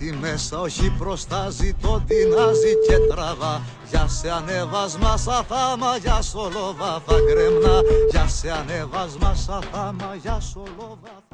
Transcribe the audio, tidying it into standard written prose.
στη μέσα, όχι προστάζει, το τεινάζει και τραβά. Για σε ανέβασμα σαν θάμα, για σολόβα θα γκρεμνά. Για σε ανέβασμα σαν θάμα, για σολόβα.